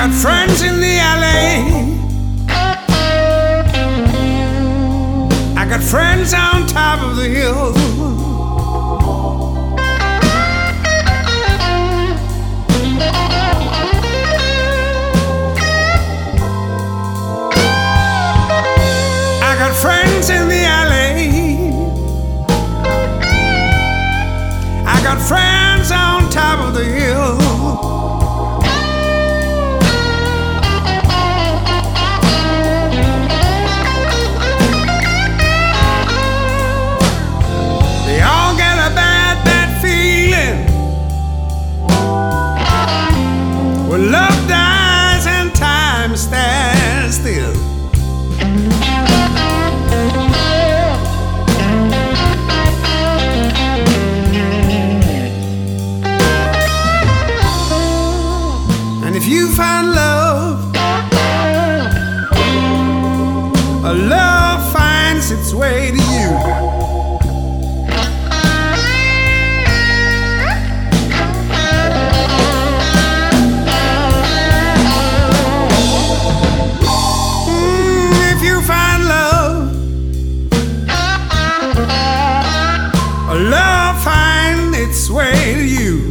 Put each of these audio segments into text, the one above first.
got friends in the alley. I got friends on top of the hill. I got friends in the alley. I got friends on top of the hill. When love dies and time stands still. And if you find love, a love finds its way to you. Love finds its way to you.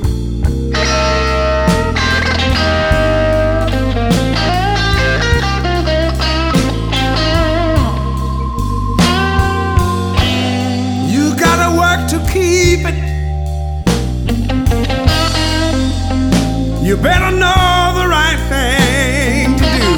You gotta work to keep it. You better know the right thing to do.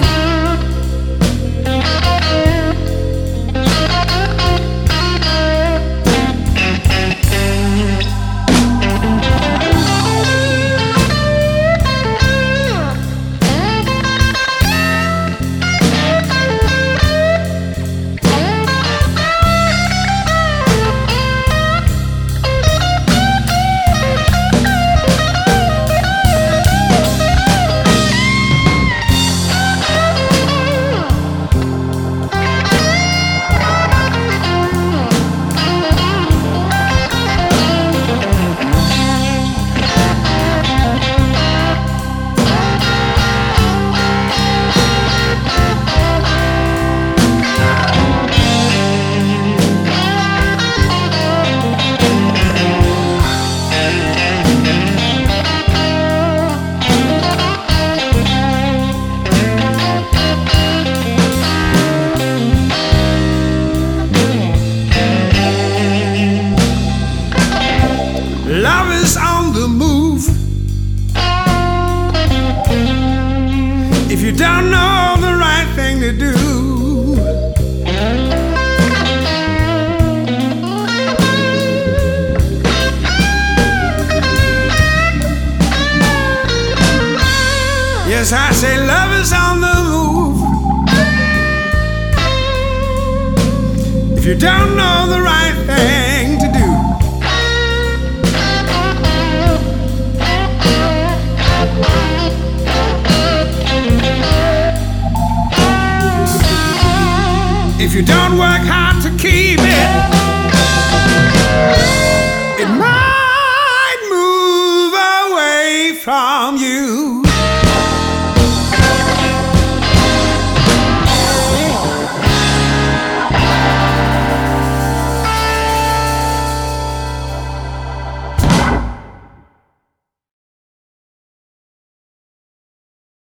Love is on the move. If you don't know the right thing to do, yes, I say love is on the move. If you don't know the right thing to do, if you don't work hard to keep it, it might move away from you.